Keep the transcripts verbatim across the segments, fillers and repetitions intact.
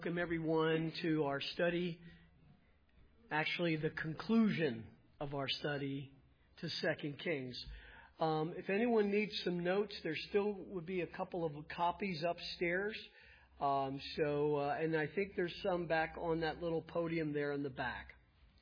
Welcome everyone to our study, actually the conclusion of our study to Second Kings. Um, if anyone needs some notes, there still would be a couple of copies upstairs. Um, so, uh, and I think there's some back on that little podium there in the back.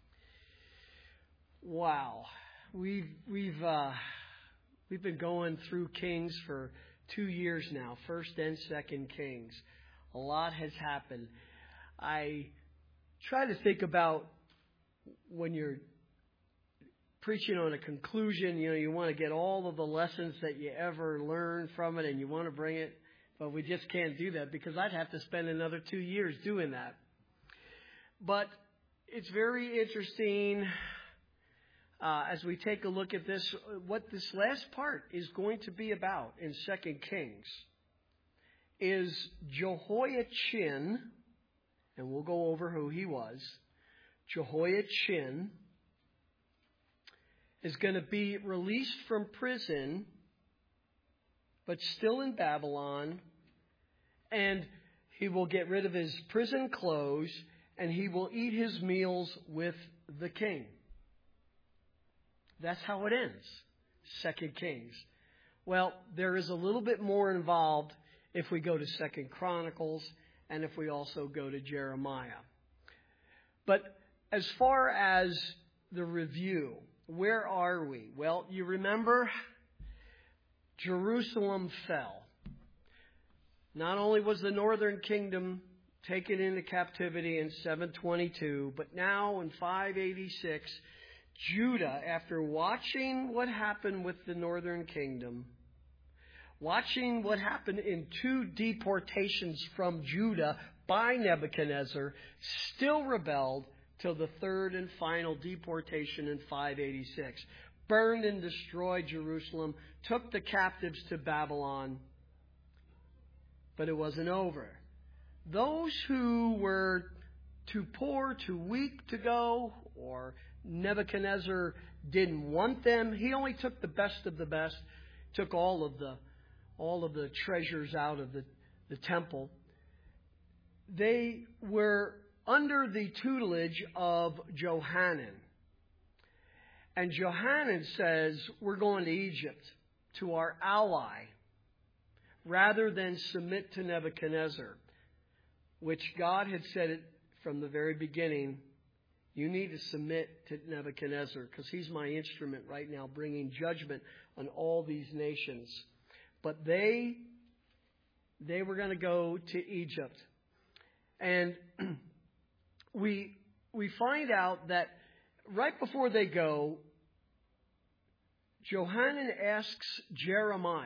Wow, we've we've uh, we've been going through Kings for two years now, First and Second Kings. A lot has happened. I try to think about when you're preaching on a conclusion, you know, you want to get all of the lessons that you ever learned from it and you want to bring it, but we just can't do that because I'd have to spend another two years doing that. But it's very interesting uh, as we take a look at this, what this last part is going to be about in Second Kings. Is Jehoiachin, and we'll go over who he was. Jehoiachin is going to be released from prison, but still in Babylon, and he will get rid of his prison clothes, and he will eat his meals with the king. That's how it ends, Second Kings. Well, there is a little bit more involved if we go to Second Chronicles, and if we also go to Jeremiah. But as far as the review, where are we? Well, you remember Jerusalem fell. Not only was the northern kingdom taken into captivity in seven twenty-two, but now in five eighty-six, Judah, after watching what happened with the northern kingdom, watching what happened in two deportations from Judah by Nebuchadnezzar, still rebelled till the third and final deportation in five eighty-six. Burned and destroyed Jerusalem, took the captives to Babylon, but it wasn't over. Those who were too poor, too weak to go, or Nebuchadnezzar didn't want them, he only took the best of the best, took all of the all of the treasures out of the, the temple. They were under the tutelage of Johanan. And Johanan says, we're going to Egypt, to our ally, rather than submit to Nebuchadnezzar, which God had said it from the very beginning. You need to submit to Nebuchadnezzar because he's my instrument right now, bringing judgment on all these nations. But they, they were going to go to Egypt. And we, we find out that right before they go, Johanan asks Jeremiah,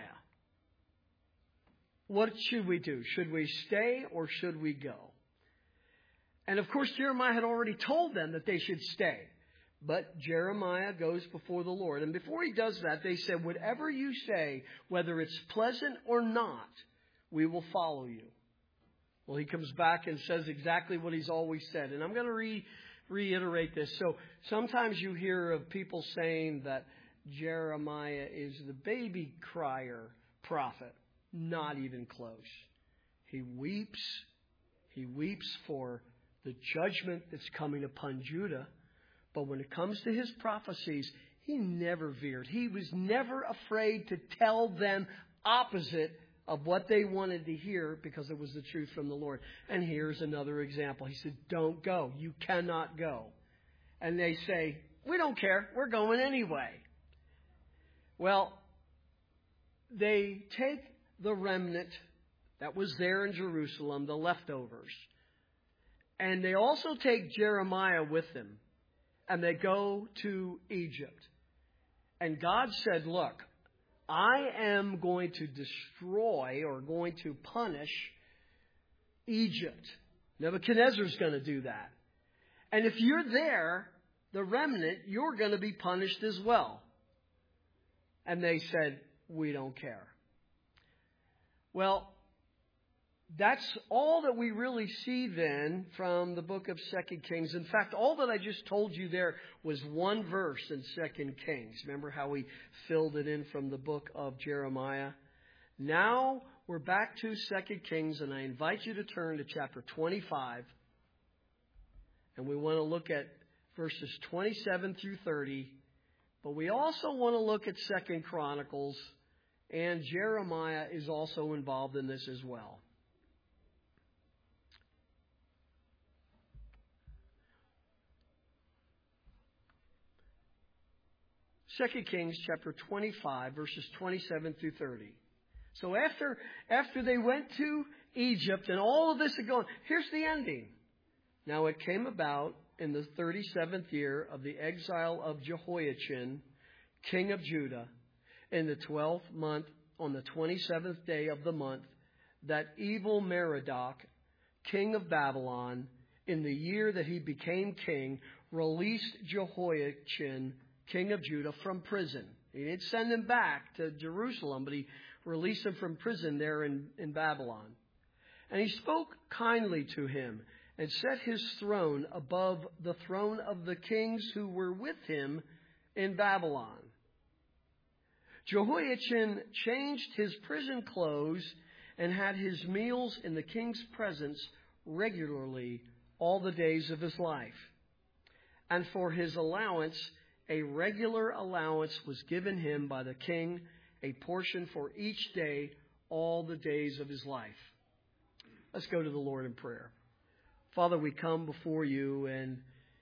what should we do? Should we stay or should we go? And of course, Jeremiah had already told them that they should stay. But Jeremiah goes before the Lord. And before he does that, they said, whatever you say, whether it's pleasant or not, we will follow you. Well, he comes back and says exactly what he's always said. And I'm going to re- reiterate this. So sometimes you hear of people saying that Jeremiah is the baby crier prophet. Not even close. He weeps. He weeps for the judgment that's coming upon Judah. But when it comes to his prophecies, he never veered. He was never afraid to tell them opposite of what they wanted to hear because it was the truth from the Lord. And here's another example. He said, don't go. You cannot go. And they say, we don't care. We're going anyway. Well, they take the remnant that was there in Jerusalem, the leftovers, and they also take Jeremiah with them. And they go to Egypt. And God said, look, I am going to destroy or going to punish Egypt. Nebuchadnezzar's going to do that. And if you're there, the remnant, you're going to be punished as well. And they said, we don't care. Well, that's all that we really see then from the book of Second Kings. In fact, all that I just told you there was one verse in Second Kings. Remember how we filled it in from the book of Jeremiah? Now we're back to Second Kings, and I invite you to turn to chapter twenty-five. And we want to look at verses twenty-seven through thirty. But we also want to look at Second Chronicles, and Jeremiah is also involved in this as well. Second Kings chapter twenty-five, verses twenty-seven through thirty. So after, after they went to Egypt and all of this had gone, here's the ending. Now it came about in the thirty-seventh year of the exile of Jehoiachin, king of Judah, in the twelfth month, on the twenty-seventh day of the month, that evil Merodach, king of Babylon, in the year that he became king, released Jehoiachin, king of Judah, from prison. He didn't send him back to Jerusalem, but he released him from prison there in, in Babylon. And he spoke kindly to him and set his throne above the throne of the kings who were with him in Babylon. Jehoiachin changed his prison clothes and had his meals in the king's presence regularly all the days of his life. And for his allowance, a regular allowance was given him by the king, a portion for each day, all the days of his life. Let's go to the Lord in prayer. Father, we come before you and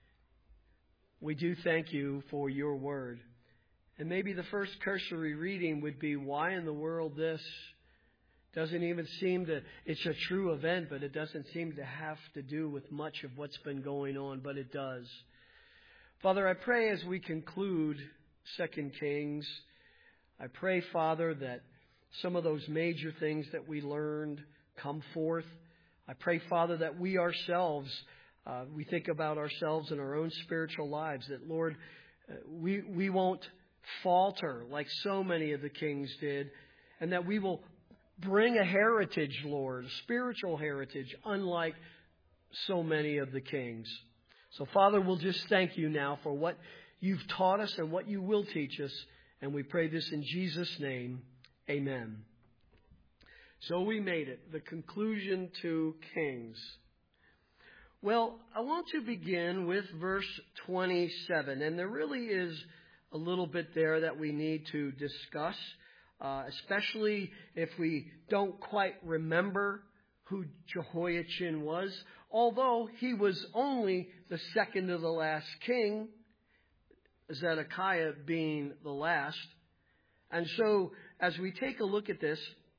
we do thank you for your word. And maybe the first cursory reading would be, why in the world this? Doesn't even seem to, it's a true event, but it doesn't seem to have to do with much of what's been going on, but it does. Father, I pray as we conclude Second Kings, I pray, Father, that some of those major things that we learned come forth. I pray, Father, that we ourselves, uh, we think about ourselves in our own spiritual lives, that, Lord, uh, we, we won't falter like so many of the kings did, and that we will bring a heritage, Lord, a spiritual heritage, unlike so many of the kings. So, Father, we'll just thank you now for what you've taught us and what you will teach us. And we pray this in Jesus' name. Amen. So we made it. The conclusion to Kings. Well, I want to begin with verse twenty-seven. And there really is a little bit there that we need to discuss, uh, especially if we don't quite remember who Jehoiachin was. Although he was only the second to the last king, Zedekiah being the last. And so, as we take a look at this,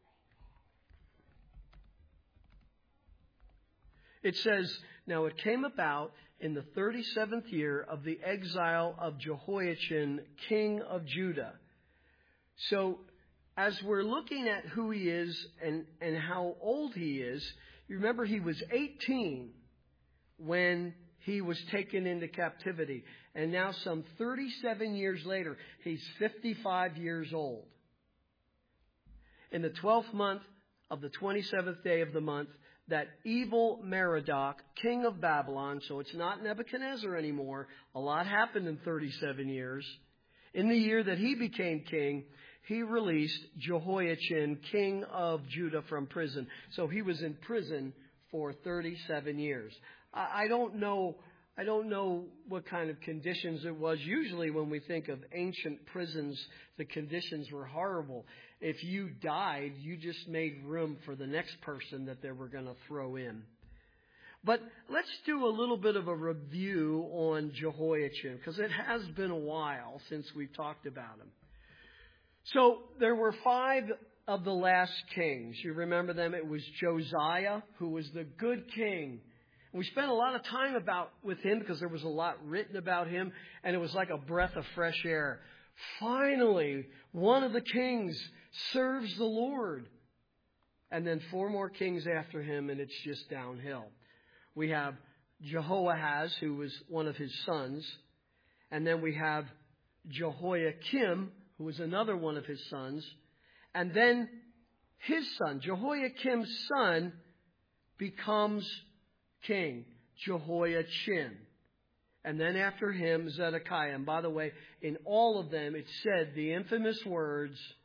it says, now it came about in the thirty-seventh year of the exile of Jehoiachin, king of Judah. So, as we're looking at who he is and, and how old he is, you remember he was eighteen when he was taken into captivity. And now some thirty-seven years later, he's fifty-five years old. In the twelfth month of the twenty-seventh day of the month, that evil Merodach, king of Babylon, so it's not Nebuchadnezzar anymore. A lot happened in thirty-seven years. In the year that he became king, he released Jehoiachin, king of Judah, from prison. So he was in prison for thirty-seven years. I don't know, I don't know what kind of conditions it was. Usually when we think of ancient prisons, the conditions were horrible. If you died, you just made room for the next person that they were going to throw in. But let's do a little bit of a review on Jehoiachin, because it has been a while since we've talked about him. So there were five of the last kings. You remember them? It was Josiah, who was the good king. We spent a lot of time about with him because there was a lot written about him, and it was like a breath of fresh air. Finally, one of the kings serves the Lord. And then four more kings after him, and it's just downhill. We have Jehoahaz, who was one of his sons. And then we have Jehoiakim, who was another one of his sons. And then his son, Jehoiakim's son, becomes king, Jehoiachin. And then after him, Zedekiah. And by the way, in all of them, it said the infamous words,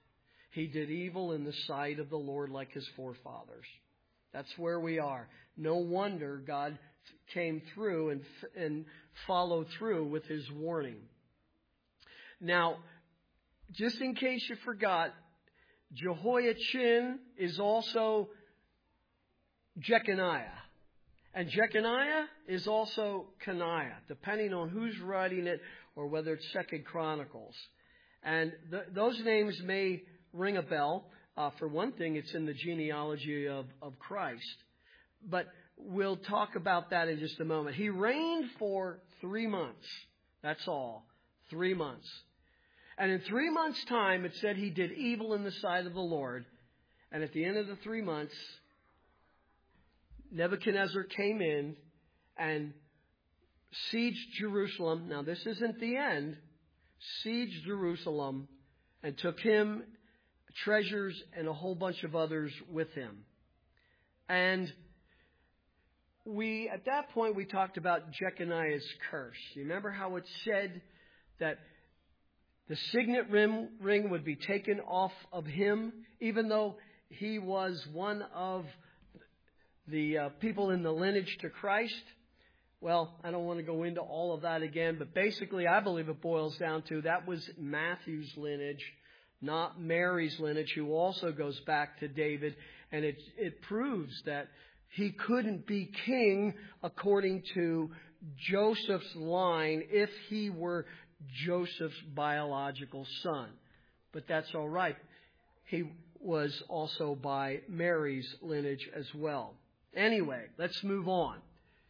He did evil in the sight of the Lord like his forefathers. That's where we are. No wonder God came through and, and followed through with his warning. Now, just in case you forgot, Jehoiachin is also Jeconiah. And Jeconiah is also Coniah, depending on who's writing it or whether it's Second Chronicles. And th- those names may ring a bell. Uh, for one thing, it's in the genealogy of, of Christ. But we'll talk about that in just a moment. He reigned for three months. That's all. Three months. And in three months' time, it said he did evil in the sight of the Lord. And at the end of the three months, Nebuchadnezzar came in and sieged Jerusalem. Now, this isn't the end. Sieged Jerusalem and took him treasures and a whole bunch of others with him. And we, at that point, we talked about Jeconiah's curse. You remember how it said that the signet ring, ring would be taken off of him, even though he was one of the uh, people in the lineage to Christ? Well, I don't want to go into all of that again, but basically I believe it boils down to that was Matthew's lineage, not Mary's lineage, who also goes back to David. And it, it proves that he couldn't be king according to Joseph's line if he were Joseph's biological son. But that's all right. He was also by Mary's lineage as well. Anyway, let's move on.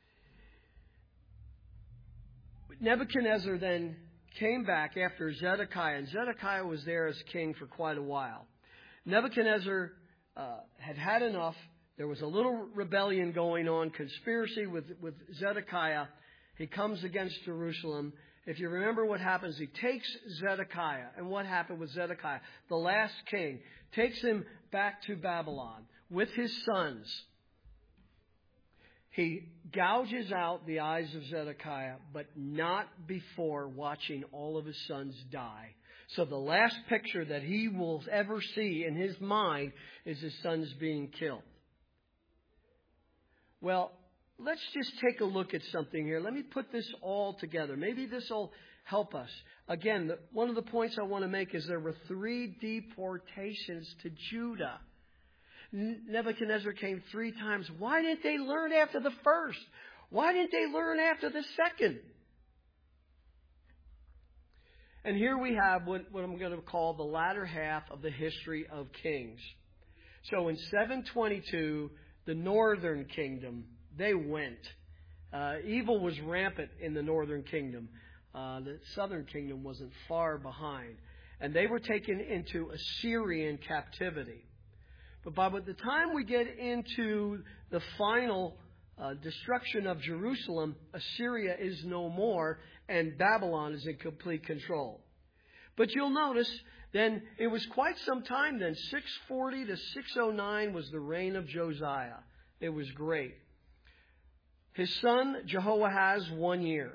Nebuchadnezzar then came back after Zedekiah, and Zedekiah was there as king for quite a while. Nebuchadnezzar uh, had had enough. There was a little rebellion going on, conspiracy with, with Zedekiah. He comes against Jerusalem. If you remember what happens, he takes Zedekiah. And what happened with Zedekiah? The last king takes him back to Babylon with his sons. He gouges out the eyes of Zedekiah, but not before watching all of his sons die. So the last picture that he will ever see in his mind is his sons being killed. Well, let's just take a look at something here. Let me put this all together. Maybe this will help us. Again, the, one of the points I want to make is there were three deportations to Judah. Nebuchadnezzar came three times. Why didn't they learn after the first? Why didn't they learn after the second? And here we have what, what I'm going to call the latter half of the history of kings. So in seven twenty-two, the northern kingdom, they went. Uh, evil was rampant in the northern kingdom. Uh, the southern kingdom wasn't far behind. And they were taken into Assyrian captivity. But by the time we get into the final uh, destruction of Jerusalem, Assyria is no more and Babylon is in complete control. But you'll notice then it was quite some time then. six forty to six oh nine was the reign of Josiah. It was great. His son Jehoahaz, one year.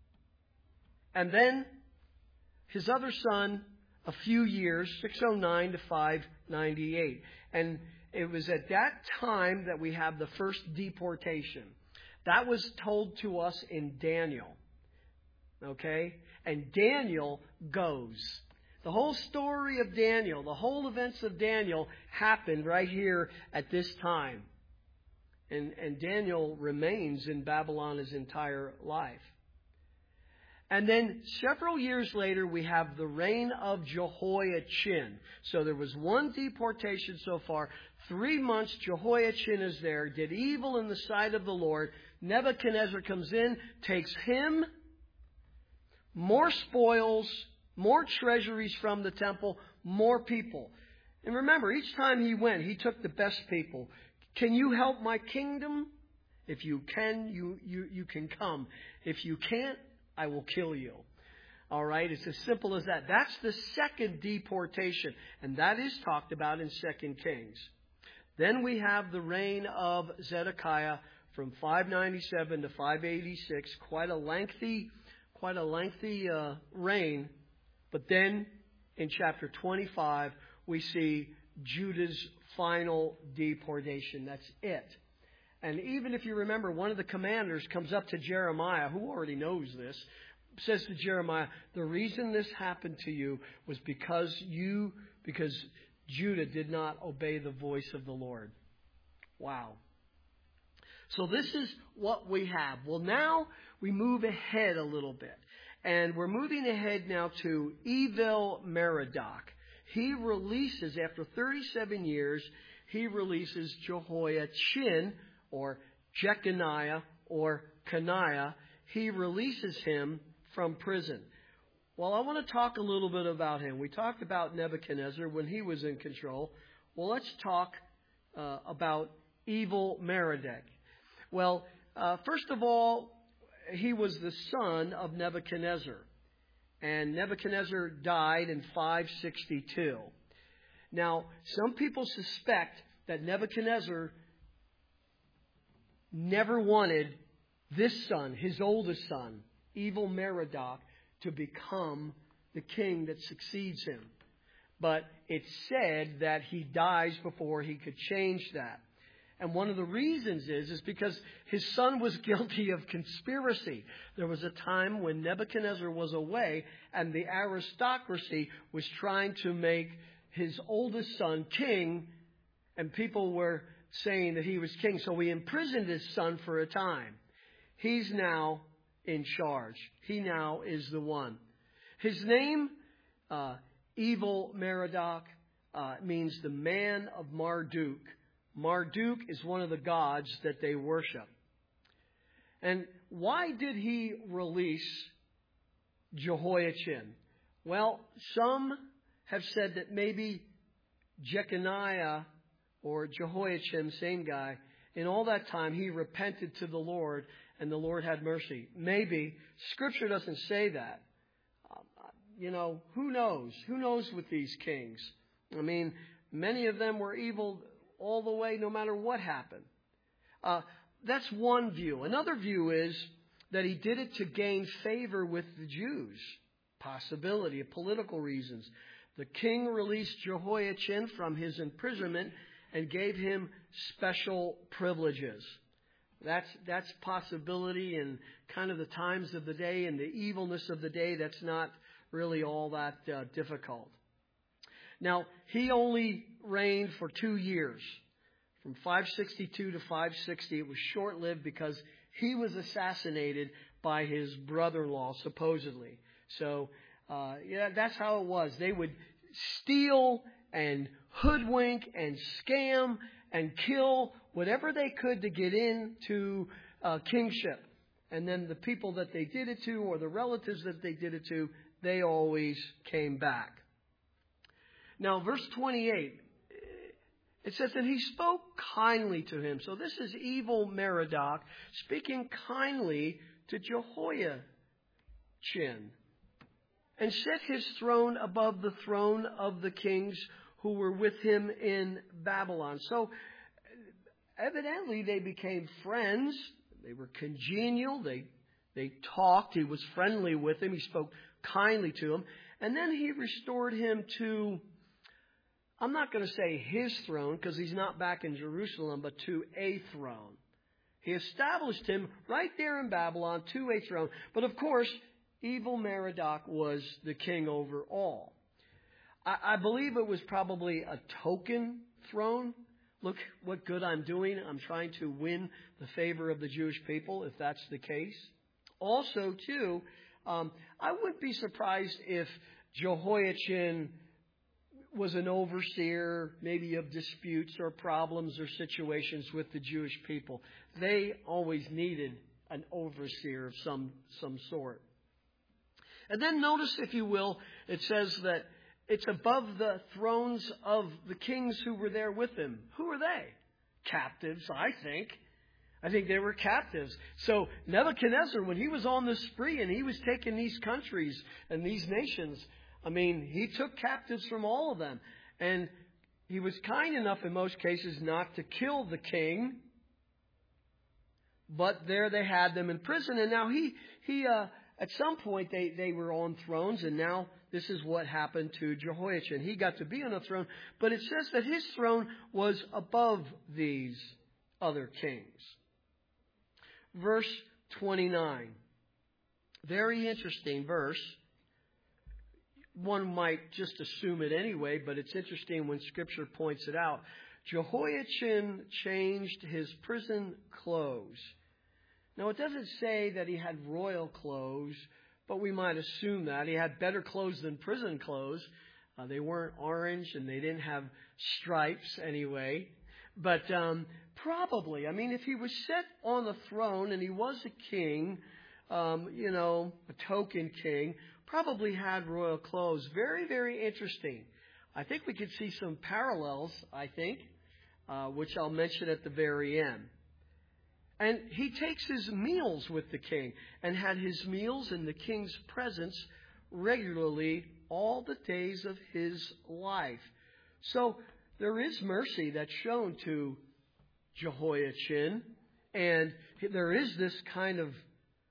And then his other son, a few years, six oh nine to five ninety-eight. And it was at that time that we have the first deportation. That was told to us in Daniel. Okay? And Daniel goes. The whole story of Daniel, the whole events of Daniel happened right here at this time. And, and Daniel remains in Babylon his entire life. And then several years later, we have the reign of Jehoiachin. So there was one deportation so far. Three months, Jehoiachin is there, did evil in the sight of the Lord. Nebuchadnezzar comes in, takes him, more spoils, more treasuries from the temple, more people. And remember, each time he went, he took the best people. Can you help my kingdom? If you can, you, you, you can come. If you can't, I will kill you. All right? It's as simple as that. That's the second deportation. And that is talked about in Second Kings. Then we have the reign of Zedekiah from five ninety-seven to five eighty-six. Quite a lengthy, quite a lengthy uh, reign. But then in chapter twenty-five, we see Judah's final deportation. That's it. And even if you remember, one of the commanders comes up to Jeremiah, who already knows this, says to Jeremiah, the reason this happened to you was because you, because Judah did not obey the voice of the Lord. Wow. So this is what we have. Well, now we move ahead a little bit. And we're moving ahead now to Evil-Merodach. He releases, after thirty-seven years, he releases Jehoiachin, or Jeconiah, or Coniah. He releases him from prison. Well, I want to talk a little bit about him. We talked about Nebuchadnezzar when he was in control. Well, let's talk uh, about Evil-Merodach. Well, uh, first of all, he was the son of Nebuchadnezzar. And Nebuchadnezzar died in five sixty-two. Now, some people suspect that Nebuchadnezzar never wanted this son, his oldest son, Evil-Merodach, to become the king that succeeds him. But it's said that he dies before he could change that. And one of the reasons is, is because his son was guilty of conspiracy. There was a time when Nebuchadnezzar was away and the aristocracy was trying to make his oldest son king, and people were saying that he was king. So he imprisoned his son for a time. He's now in charge. He now is the one. His name, uh, Evil-Merodach, uh, means the man of Marduk. Marduk is one of the gods that they worship. And why did he release Jehoiachin? Well, some have said that maybe Jeconiah or Jehoiachin, same guy, in all that time he repented to the Lord and the Lord had mercy. Maybe. Scripture doesn't say that. Uh, you know, who knows? Who knows with these kings? I mean, many of them were evil all the way, no matter what happened. Uh, that's one view. Another view is that he did it to gain favor with the Jews. Possibility of political reasons. The king released Jehoiachin from his imprisonment and gave him special privileges. That's that's possibility, and kind of the times of the day and the evilness of the day. That's not really all that uh, difficult. Now, he only reigned for two years, from five sixty-two to five sixty. It was short-lived because he was assassinated by his brother-in-law, supposedly. So, uh, yeah, that's how it was. They would steal and hoodwink and scam and kill whatever they could to get into uh, kingship. And then the people that they did it to, or the relatives that they did it to, they always came back. Now, verse twenty-eight, it says, and he spoke kindly to him. So this is Evil-Merodach speaking kindly to Jehoiachin, and set his throne above the throne of the kings who were with him in Babylon. So evidently they became friends. They were congenial. They, they talked. He was friendly with him. He spoke kindly to him. And then he restored him to, I'm not going to say his throne because he's not back in Jerusalem, but to a throne. He established him right there in Babylon to a throne. But of course, Evil-Merodach was the king over all. I, I believe it was probably a token throne. Look what good I'm doing. I'm trying to win the favor of the Jewish people, if that's the case. Also, too, um, I wouldn't be surprised if Jehoiachin was an overseer, maybe of disputes or problems or situations with the Jewish people. They always needed an overseer of some, some sort. And then notice, if you will, it says that it's above the thrones of the kings who were there with him. Who are they? Captives, I think. I think they were captives. So Nebuchadnezzar, when he was on the spree and he was taking these countries and these nations, I mean, he took captives from all of them. And he was kind enough in most cases not to kill the king. But there they had them in prison. And now he, he uh, at some point they, they were on thrones, and now this is what happened to Jehoiachin. He got to be on the throne, but it says that his throne was above these other kings. Verse twenty-nine. Very interesting verse. One might just assume it anyway, but it's interesting when Scripture points it out. Jehoiachin changed his prison clothes. Now, it doesn't say that he had royal clothes, but we might assume that. He had better clothes than prison clothes. Uh, they weren't orange and they didn't have stripes anyway. But um, probably, I mean, if he was set on the throne and he was a king, um, you know, a token king, probably had royal clothes. Very, very interesting. I think we could see some parallels, I think, uh, which I'll mention at the very end. And he takes his meals with the king and had his meals in the king's presence regularly all the days of his life. So there is mercy that's shown to Jehoiachin, and there is this kind of,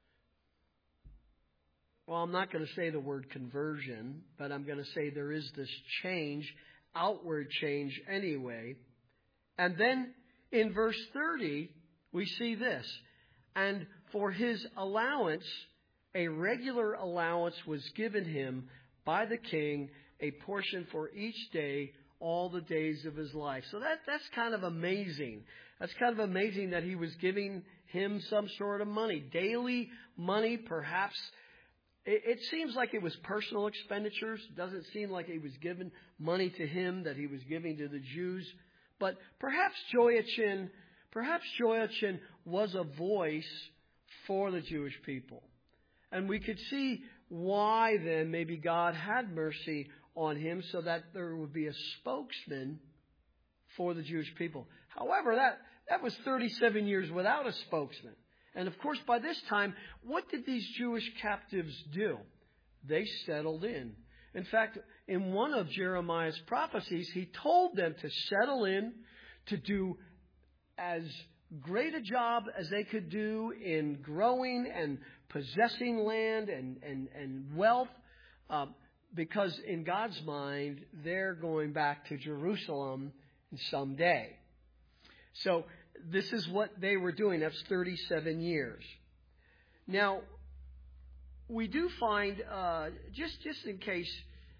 well, I'm not going to say the word conversion, but I'm going to say there is this change, outward change anyway. And then in verse thirty, we see this. And for his allowance, a regular allowance was given him by the king, a portion for each day, all the days of his life. So that that's kind of amazing. That's kind of amazing that he was giving him some sort of money. Daily money, perhaps. It, it seems like it was personal expenditures. It doesn't seem like he was giving money to him that he was giving to the Jews. But perhaps Jehoiachin... Perhaps Jehoiachin was a voice for the Jewish people. And we could see why then maybe God had mercy on him so that there would be a spokesman for the Jewish people. However, that, that was thirty-seven years without a spokesman. And of course, by this time, what did these Jewish captives do? They settled in. In fact, in one of Jeremiah's prophecies, he told them to settle in, to do as great a job as they could do in growing and possessing land and, and, and wealth, uh, because in God's mind, they're going back to Jerusalem someday. So this is what they were doing. That's thirty-seven years. Now, we do find, uh, just, just in case,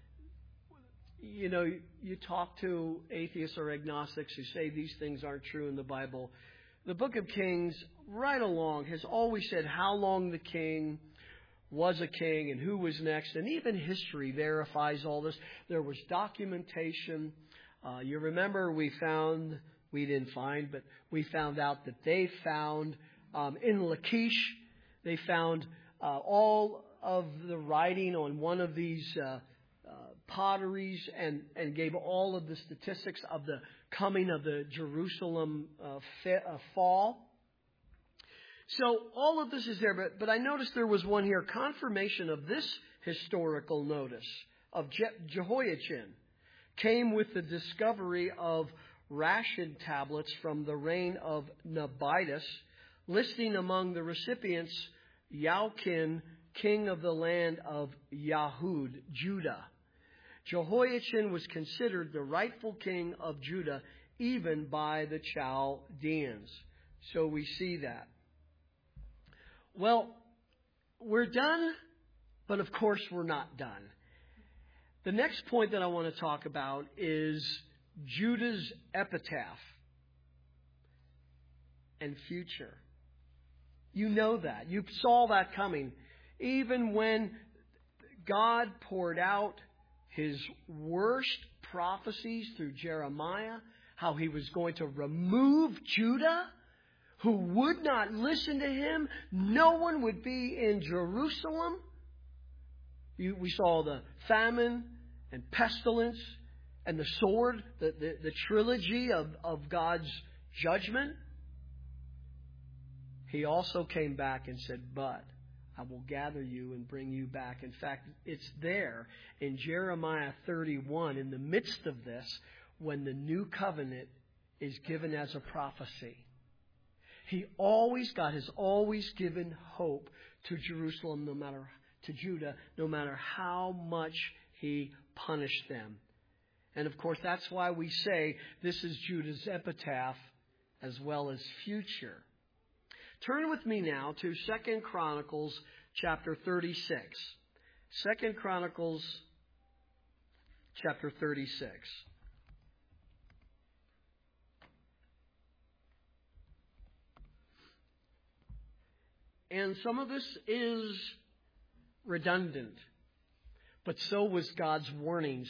you know, you talk to atheists or agnostics who say these things aren't true in the Bible. The book of Kings, right along, has always said how long the king was a king and who was next. And even history verifies all this. There was documentation. Uh, you remember we found, we didn't find, but we found out that they found um, in Lachish, they found uh, all of the writing on one of these uh Uh, potteries and, and gave all of the statistics of the coming of the Jerusalem uh, fa- uh, fall. So all of this is there, but, but I noticed there was one here, confirmation of this historical notice of Je- Jehoiachin came with the discovery of ration tablets from the reign of Nabonidus, listing among the recipients Joachim, king of the land of Yahud, Judah. Jehoiachin was considered the rightful king of Judah even by the Chaldeans. So we see that. Well, we're done, but of course we're not done. The next point that I want to talk about is Judah's epitaph and future. You know that. You saw that coming. Even when God poured out his worst prophecies through Jeremiah, how he was going to remove Judah, who would not listen to him. No one would be in Jerusalem. You, we saw the famine and pestilence and the sword, the, the, the trilogy of, of God's judgment. He also came back and said, but I will gather you and bring you back. In fact, it's there in Jeremiah thirty-one, in the midst of this, when the new covenant is given as a prophecy. He always, God has always given hope to Jerusalem, no matter, to Judah, no matter how much he punished them. And of course, that's why we say this is Judah's epitaph as well as future. Turn with me now to Second Chronicles chapter thirty-six. Second Chronicles chapter thirty-six. And some of this is redundant, but so was God's warnings.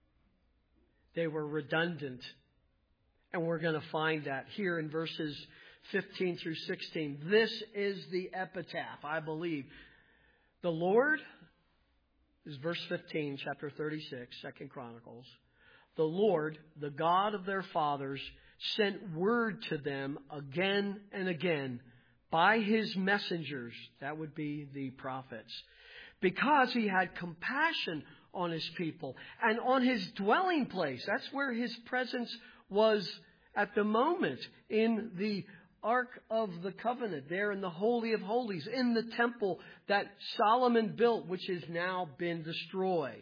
They were redundant. And we're going to find that here in verses fifteen through sixteen. This is the epitaph, I believe. The Lord, this is verse fifteen, chapter thirty-six, Second Chronicles. The Lord, the God of their fathers, sent word to them again and again by his messengers, that would be the prophets, because he had compassion on his people and on his dwelling place. That's where his presence was at the moment, in the Ark of the Covenant, there in the Holy of Holies, in the temple that Solomon built, which has now been destroyed.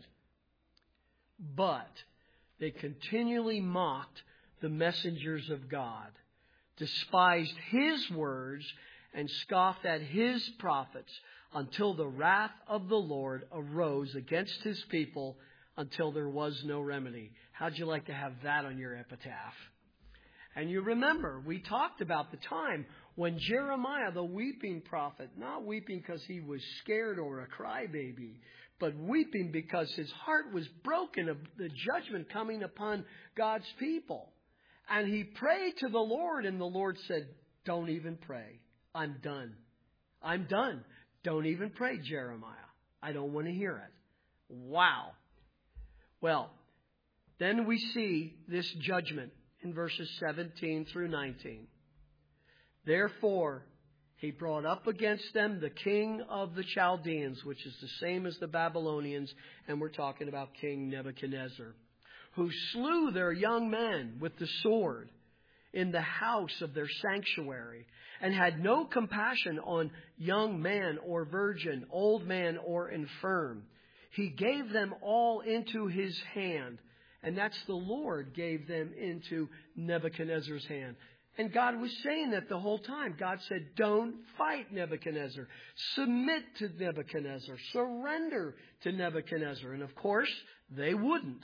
But they continually mocked the messengers of God, despised his words, and scoffed at his prophets, until the wrath of the Lord arose against his people, until there was no remedy. How'd you like to have that on your epitaph? And you remember, we talked about the time when Jeremiah, the weeping prophet, not weeping because he was scared or a crybaby, but weeping because his heart was broken of the judgment coming upon God's people. And he prayed to the Lord, and the Lord said, don't even pray. I'm done. I'm done. Don't even pray, Jeremiah. I don't want to hear it. Wow. Well, then we see this judgment in verses seventeen through nineteen. Therefore, he brought up against them the king of the Chaldeans, which is the same as the Babylonians, and we're talking about King Nebuchadnezzar, who slew their young men with the sword in the house of their sanctuary, and had no compassion on young man or virgin, old man or infirm. He gave them all into his hand. And that's the Lord gave them into Nebuchadnezzar's hand. And God was saying that the whole time. God said, don't fight Nebuchadnezzar. Submit to Nebuchadnezzar. Surrender to Nebuchadnezzar. And of course, they wouldn't.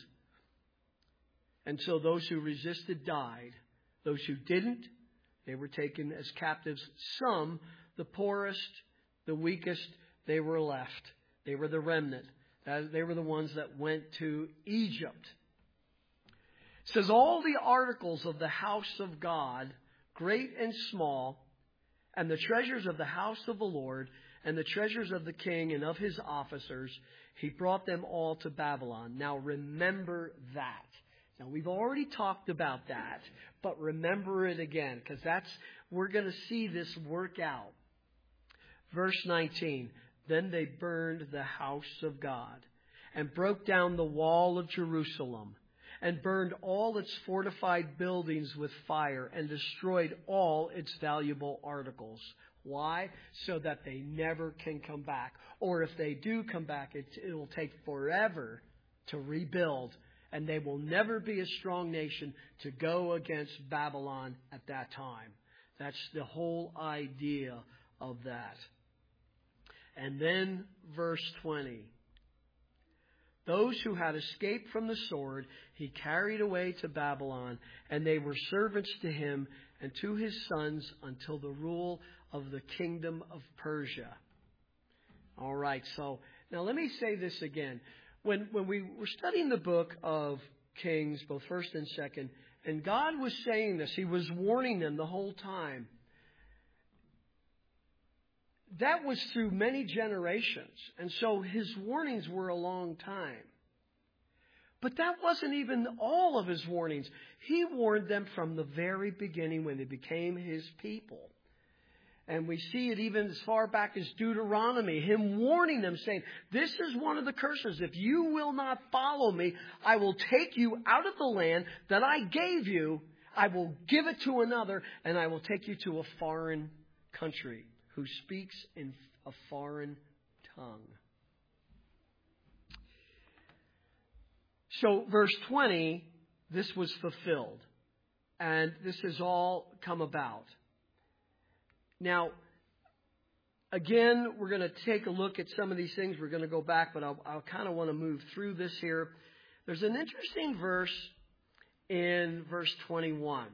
And so those who resisted died. Those who didn't, they were taken as captives. Some, the poorest, the weakest, they were left. They were the remnant. They were the ones that went to Egypt. It says all the articles of the house of God, great and small, and the treasures of the house of the Lord, and the treasures of the king and of his officers, he brought them all to Babylon. Now remember that. Now we've already talked about that, but remember it again, because that's, we're going to see this work out. Verse nineteen, then they burned the house of God, and broke down the wall of Jerusalem, and burned all its fortified buildings with fire, and destroyed all its valuable articles. Why? So that they never can come back. Or if they do come back, it, it will take forever to rebuild. And they will never be a strong nation to go against Babylon at that time. That's the whole idea of that. And then verse twenty. Those who had escaped from the sword, he carried away to Babylon, and they were servants to him and to his sons until the rule of the kingdom of Persia. All right, so now let me say this again. When, when we were studying the book of Kings, both first and second, and God was saying this, he was warning them the whole time. That was through many generations. And so his warnings were a long time. But that wasn't even all of his warnings. He warned them from the very beginning when they became his people. And we see it even as far back as Deuteronomy, him warning them, saying, this is one of the curses. If you will not follow me, I will take you out of the land that I gave you. I will give it to another, and I will take you to a foreign country who speaks in a foreign tongue. So verse twenty, this was fulfilled. And this has all come about. Now, again, we're going to take a look at some of these things. We're going to go back, but I'll, I'll kind of want to move through this here. There's an interesting verse in verse twenty-one.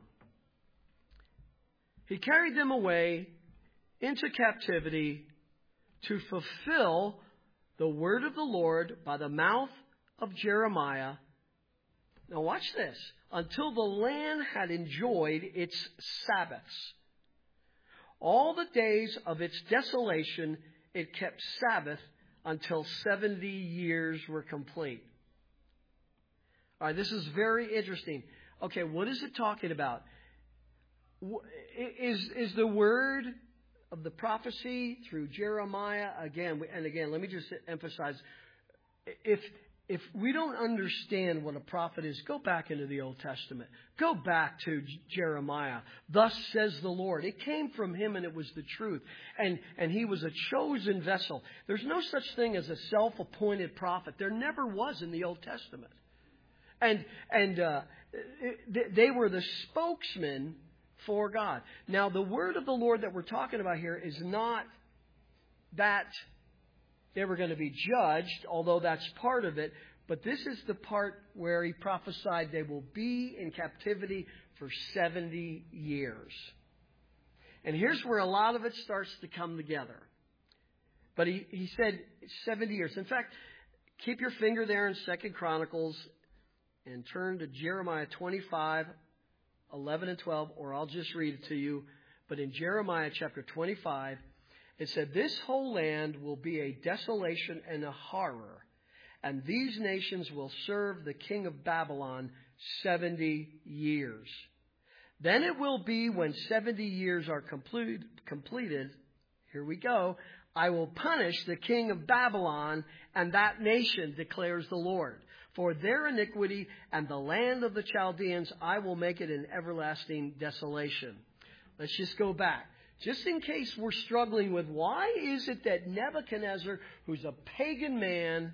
He carried them away into captivity to fulfill the word of the Lord by the mouth of Jeremiah. Now watch this. Until the land had enjoyed its Sabbaths. All the days of its desolation, it kept Sabbath until seventy years were complete. All right, this is very interesting. Okay, what is it talking about? Is, is the word of the prophecy through Jeremiah, again, and again, let me just emphasize, if if we don't understand what a prophet is, go back into the Old Testament. Go back to Jeremiah. Thus says the Lord. It came from him and it was the truth. And, and he was a chosen vessel. There's no such thing as a self-appointed prophet. There never was in the Old Testament. And, and uh, they were the spokesman for God. Now, the word of the Lord that we're talking about here is not that they were going to be judged, although that's part of it. But this is the part where he prophesied they will be in captivity for seventy years. And here's where a lot of it starts to come together. But he, he said seventy years. In fact, keep your finger there in Second Chronicles and turn to Jeremiah twenty-five, eleven and twelve, or I'll just read it to you. But in Jeremiah chapter twenty-five, it said, this whole land will be a desolation and a horror, and these nations will serve the king of Babylon seventy years. Then it will be when seventy years are complete, completed, here we go, I will punish the king of Babylon and that nation, declares the Lord. For their iniquity and the land of the Chaldeans, I will make it an everlasting desolation. Let's just go back. Just in case we're struggling with why is it that Nebuchadnezzar, who's a pagan man,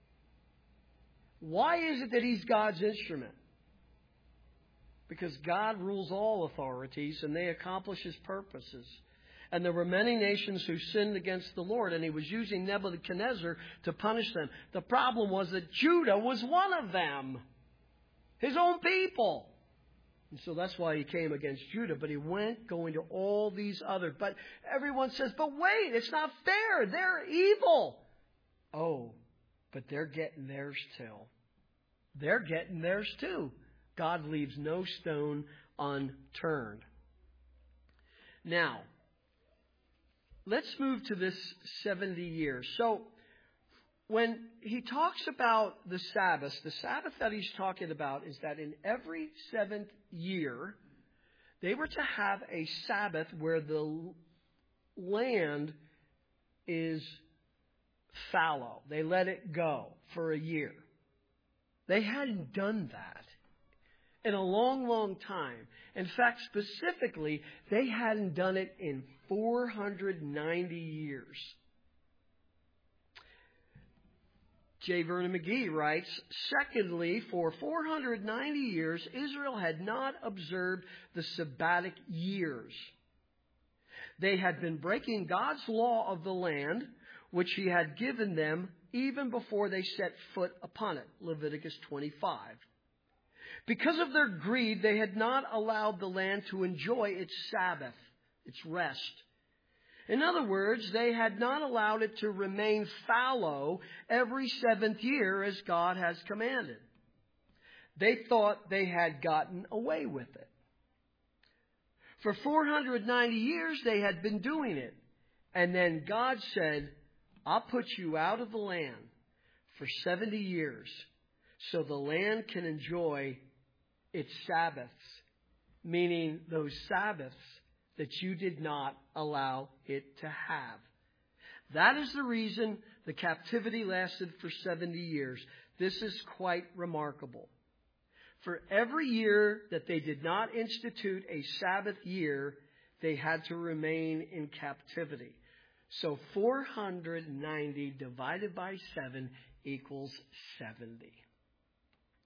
why is it that he's God's instrument? Because God rules all authorities and they accomplish his purposes. And there were many nations who sinned against the Lord, and he was using Nebuchadnezzar to punish them. The problem was that Judah was one of them, his own people. And so that's why he came against Judah. But he went going to all these others. But everyone says, but wait, it's not fair. They're evil. Oh, but they're getting theirs too. They're getting theirs too. God leaves no stone unturned. Now, let's move to this seventy years. So, when he talks about the Sabbath, the Sabbath that he's talking about is that in every seventh year, they were to have a Sabbath where the land is fallow. They let it go for a year. They hadn't done that in a long, long time. In fact, specifically, they hadn't done it in four hundred ninety years. J. Vernon McGee writes, secondly, for four hundred ninety years, Israel had not observed the Sabbatic years. They had been breaking God's law of the land, which he had given them even before they set foot upon it. Leviticus twenty-five. Because of their greed, they had not allowed the land to enjoy its Sabbath, its rest. In other words, they had not allowed it to remain fallow every seventh year as God has commanded. They thought they had gotten away with it. For four hundred ninety years, they had been doing it. And then God said, I'll put you out of the land for seventy years so the land can enjoy its Sabbaths, meaning those Sabbaths that you did not allow it to have. That is the reason the captivity lasted for seventy years. This is quite remarkable. For every year that they did not institute a Sabbath year, they had to remain in captivity. So four hundred ninety divided by seven equals seventy.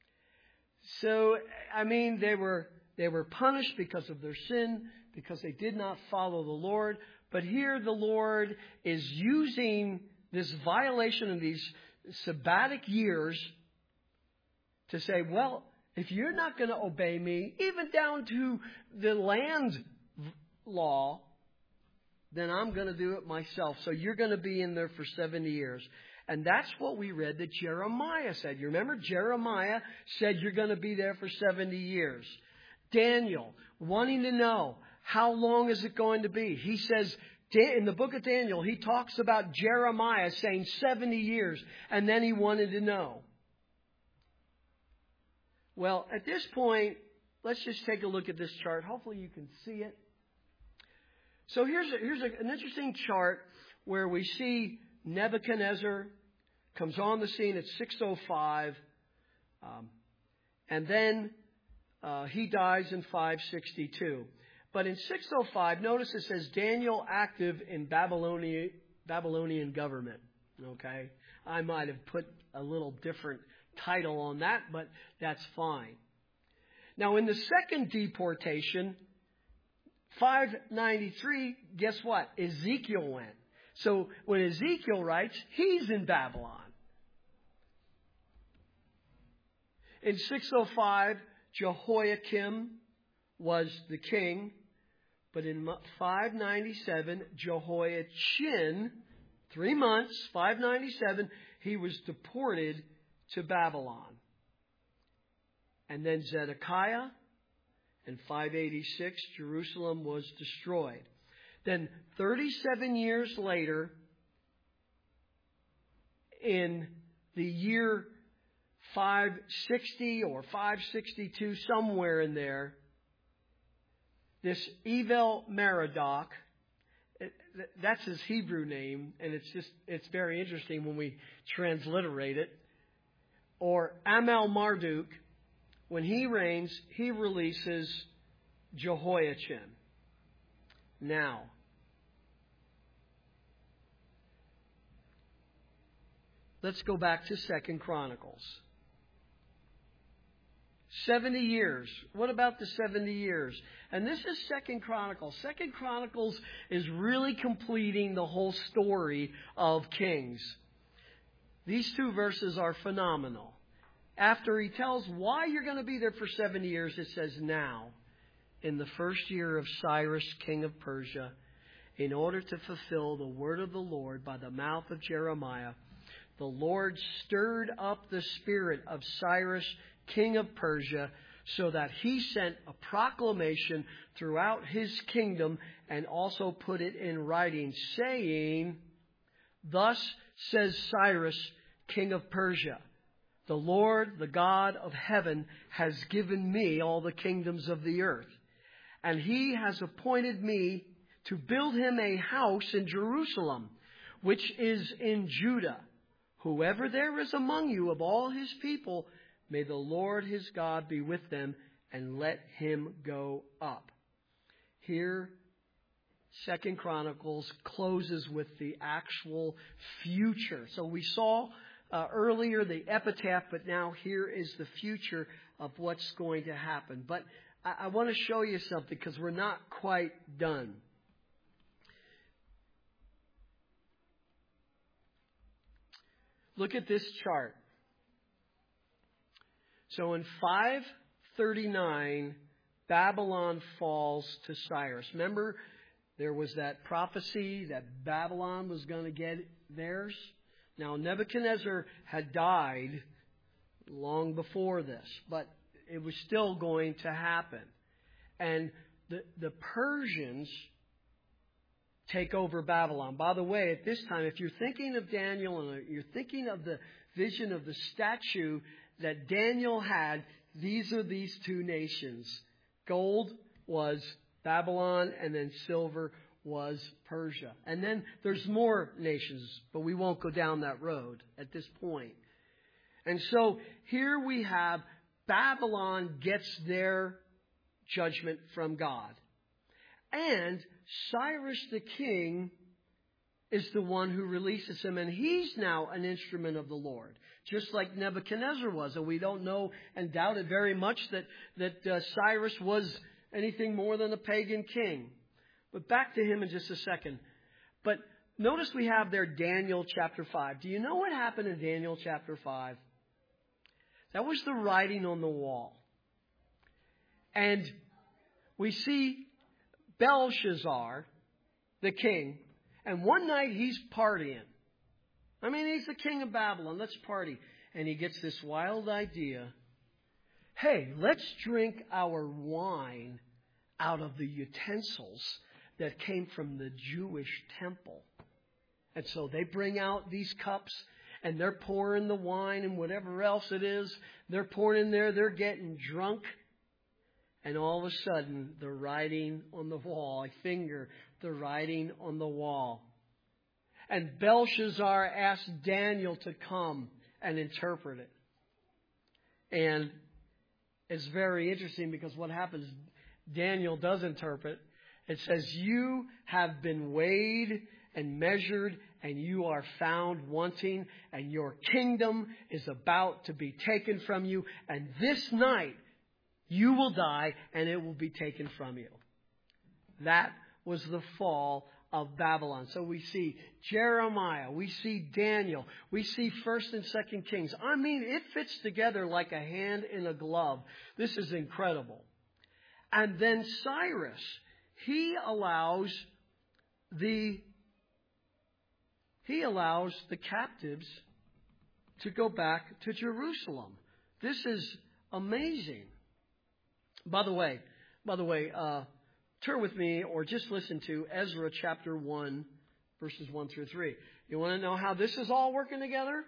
So, I mean, they were they were punished because of their sin, because they did not follow the Lord. But here the Lord is using this violation of these sabbatic years to say, well, if you're not going to obey me, even down to the land law, then I'm going to do it myself. So you're going to be in there for seventy years. And that's what we read that Jeremiah said. You remember Jeremiah said you're going to be there for seventy years. Daniel, wanting to know how long is it going to be? He says, in the book of Daniel, he talks about Jeremiah saying seventy years. And then he wanted to know. Well, at this point, let's just take a look at this chart. Hopefully you can see it. So here's, a, here's a, an interesting chart where we see Nebuchadnezzar comes on the scene at six oh five. Um, and then uh, he dies in five sixty-two. But in six oh five, notice it says Daniel active in Babylonian, Babylonian government. Okay? I might have put a little different title on that, but that's fine. Now, in the second deportation, five ninety-three, guess what? Ezekiel went. So when Ezekiel writes, he's in Babylon. In six oh five, Jehoiakim was the king. But in five ninety-seven, Jehoiachin, three months, five ninety-seven, he was deported to Babylon. And then Zedekiah, in five eighty-six, Jerusalem was destroyed. Then thirty-seven years later, in the year five sixty or five sixty-two, somewhere in there, this Evel Merodach, that's his Hebrew name, and it's just, it's very interesting when we transliterate it, or Amel Marduk, when he reigns, he releases Jehoiachin. Now, let's go back to Second Chronicles. seventy years. What about the seventy years? And this is Second Chronicles. Second Chronicles is really completing the whole story of Kings. These two verses are phenomenal. After he tells why you're going to be there for seventy years, it says, now, in the first year of Cyrus, king of Persia, in order to fulfill the word of the Lord by the mouth of Jeremiah, the Lord stirred up the spirit of Cyrus, king of Persia, so that he sent a proclamation throughout his kingdom and also put it in writing, saying, thus says Cyrus, king of Persia, the Lord, the God of heaven, has given me all the kingdoms of the earth. And he has appointed me to build him a house in Jerusalem, which is in Judah. Whoever there is among you of all his people, may the Lord his God be with them, and let him go up. Here, Second Chronicles closes with the actual future. So we saw uh, earlier the epitaph, but now here is the future of what's going to happen. But I, I want to show you something because we're not quite done. Look at this chart. So in five thirty-nine, Babylon falls to Cyrus. Remember, there was that prophecy that Babylon was going to get theirs. Now, Nebuchadnezzar had died long before this, but it was still going to happen. And the, the Persians take over Babylon. By the way, at this time, if you're thinking of Daniel and you're thinking of the vision of the statue that Daniel had, these are these two nations. Gold was Babylon, and then silver was Persia. And then there's more nations, but we won't go down that road at this point. And so here we have Babylon gets their judgment from God. And Cyrus the king is the one who releases him, and he's now an instrument of the Lord, just like Nebuchadnezzar was. And we don't know and doubt it very much that, that uh, Cyrus was anything more than a pagan king. But back to him in just a second. But notice we have there Daniel chapter five. Do you know what happened in Daniel chapter five? That was the writing on the wall. And we see Belshazzar, the king, and one night he's partying. I mean, he's the king of Babylon. Let's party. And he gets this wild idea. Hey, let's drink our wine out of the utensils that came from the Jewish temple. And so they bring out these cups and they're pouring the wine and whatever else it is. They're pouring in there. They're getting drunk. And all of a sudden, the writing on the wall, I finger the writing on the wall. And Belshazzar asked Daniel to come and interpret it. And it's very interesting because what happens, Daniel does interpret. It says, you have been weighed and measured, and you are found wanting, and your kingdom is about to be taken from you. And this night, you will die, and it will be taken from you. That was the fall of Babylon. So we see Jeremiah, we see Daniel, we see First and Second Kings. I mean, it fits together like a hand in a glove. This is incredible. And then Cyrus, he allows the he allows the captives to go back to Jerusalem. This is amazing. By the way, by the way, uh, turn with me or just listen to Ezra chapter one, verses one through three. You want to know how this is all working together?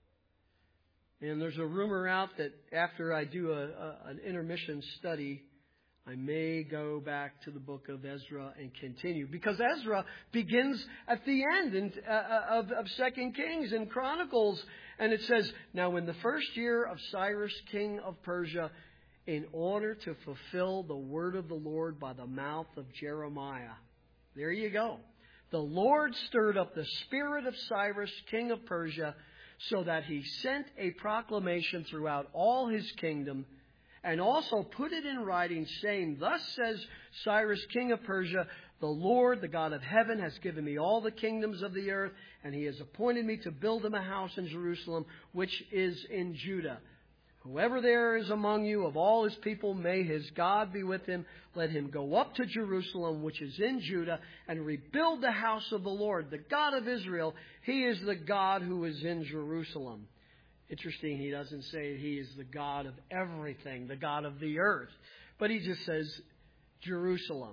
And there's a rumor out that after I do a, a, an intermission study, I may go back to the book of Ezra and continue. Because Ezra begins at the end in, uh, of, of Second Kings and Chronicles. And it says, now in the first year of Cyrus, king of Persia, in order to fulfill the word of the Lord by the mouth of Jeremiah. There you go. The Lord stirred up the spirit of Cyrus, king of Persia, so that he sent a proclamation throughout all his kingdom, and also put it in writing, saying, thus says Cyrus, king of Persia, the Lord, the God of heaven, has given me all the kingdoms of the earth, and he has appointed me to build him a house in Jerusalem, which is in Judah. Whoever there is among you of all his people, may his God be with him. Let him go up to Jerusalem, which is in Judah, and rebuild the house of the Lord, the God of Israel. He is the God who is in Jerusalem. Interesting, he doesn't say he is the God of everything, the God of the earth. But he just says Jerusalem.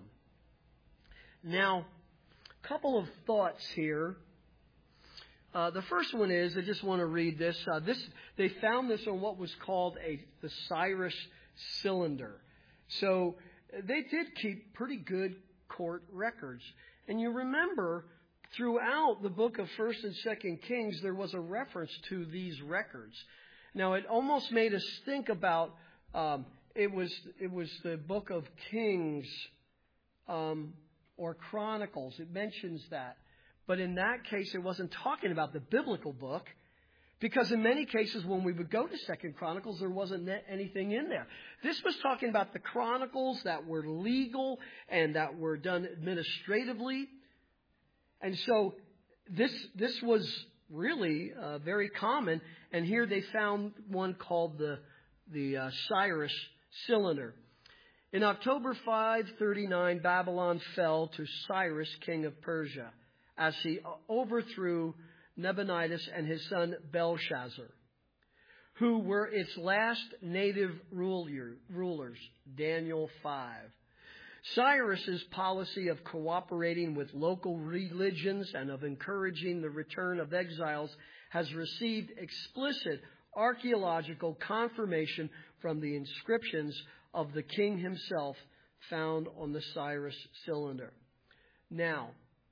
Now, a couple of thoughts here. Uh, the first one is, I just want to read this. Uh, this they found this on what was called a the Cyrus cylinder. So they did keep pretty good court records. And you remember, throughout the book of First and Second Kings, there was a reference to these records. Now, it almost made us think about um, it was it was the book of Kings um, or Chronicles. It mentions that. But in that case, it wasn't talking about the biblical book, because in many cases when we would go to Second Chronicles, there wasn't anything in there. This was talking about the chronicles that were legal and that were done administratively. And so this this was really uh, very common. And here they found one called the the uh, Cyrus cylinder. In October five thirty-nine, Babylon fell to Cyrus, king of Persia, as he overthrew Nabonidus and his son Belshazzar, who were its last native ruler, rulers, Daniel five. Cyrus's policy of cooperating with local religions and of encouraging the return of exiles has received explicit archaeological confirmation from the inscriptions of the king himself found on the Cyrus cylinder. Now,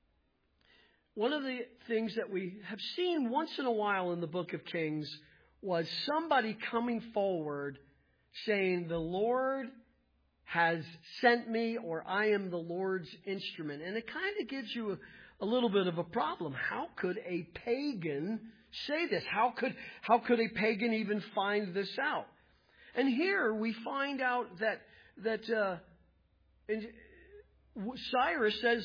one of the things that we have seen once in a while in the book of Kings was somebody coming forward saying, the Lord has sent me, or I am the Lord's instrument. And it kind of gives you a little bit of a problem. How could a pagan say this? How could, how could a pagan even find this out? And here we find out that, that uh, Cyrus says,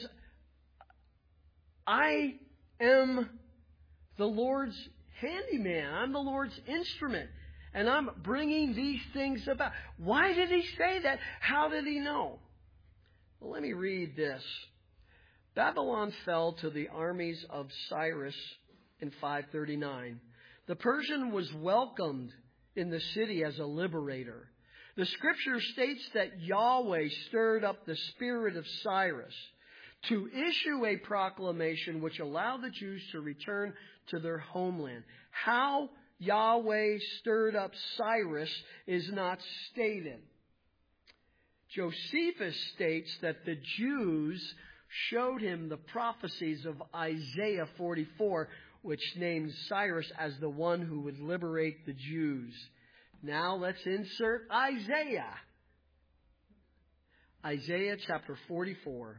I am the Lord's handyman. I'm the Lord's instrument. And I'm bringing these things about. Why did he say that? How did he know? Well, let me read this. Babylon fell to the armies of Cyrus in five thirty-nine. The Persian was welcomed in the city as a liberator. The scripture states that Yahweh stirred up the spirit of Cyrus to issue a proclamation which allowed the Jews to return to their homeland. How Yahweh stirred up Cyrus is not stated. Josephus states that the Jews showed him the prophecies of Isaiah forty-four, which names Cyrus as the one who would liberate the Jews. Now let's insert Isaiah. Isaiah chapter forty-four,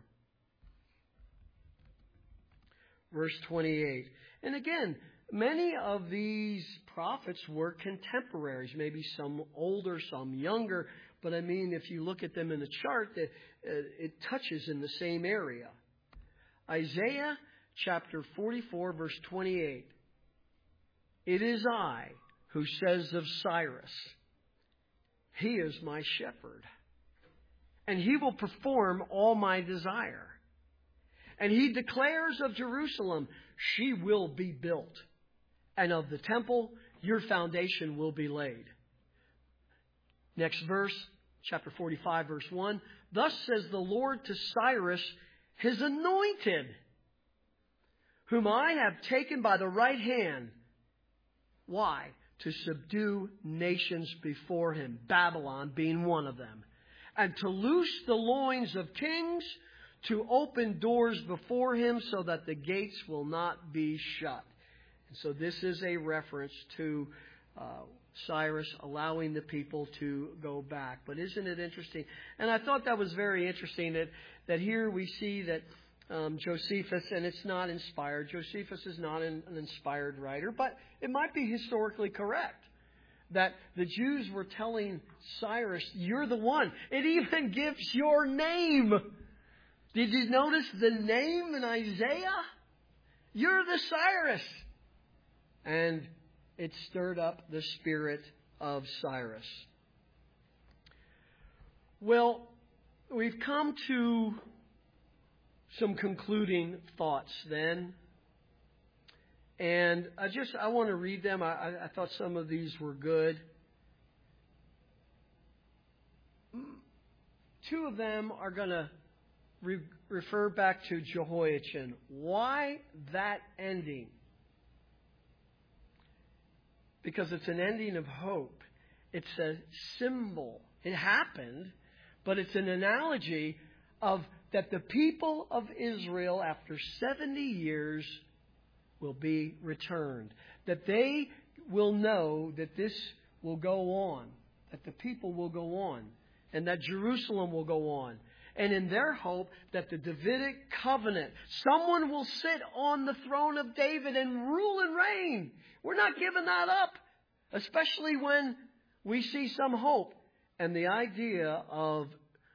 verse twenty-eight. And again, many of these prophets were contemporaries, maybe some older, some younger. But I mean, if you look at them in the chart, it, it touches in the same area. Isaiah chapter forty-four, verse twenty-eight. It is I who says of Cyrus, he is my shepherd, and he will perform all my desire. And he declares of Jerusalem, she will be built, and of the temple, your foundation will be laid. Next verse, chapter forty-five, verse one. Thus says the Lord to Cyrus, his anointed, whom I have taken by the right hand. Why? To subdue nations before him, Babylon being one of them. And to loose the loins of kings, to open doors before him so that the gates will not be shut. And so this is a reference to uh, Cyrus allowing the people to go back. But isn't it interesting? And I thought that was very interesting that, that here we see that um, Josephus, and it's not inspired. Josephus is not an, an inspired writer, but it might be historically correct that the Jews were telling Cyrus, you're the one. It even gives your name. Did you notice the name in Isaiah? You're the Cyrus. And it stirred up the spirit of Cyrus. Well, we've come to some concluding thoughts then. And I just, I want to read them. I, I thought some of these were good. Two of them are going to re- refer back to Jehoiachin. Why that ending? Because it's an ending of hope. It's a symbol. It happened, but it's an analogy of that the people of Israel, after seventy years, will be returned. That they will know that this will go on. That the people will go on. And that Jerusalem will go on. And in their hope that the Davidic covenant, someone will sit on the throne of David and rule and reign. We're not giving that up. Especially when we see some hope. And the idea of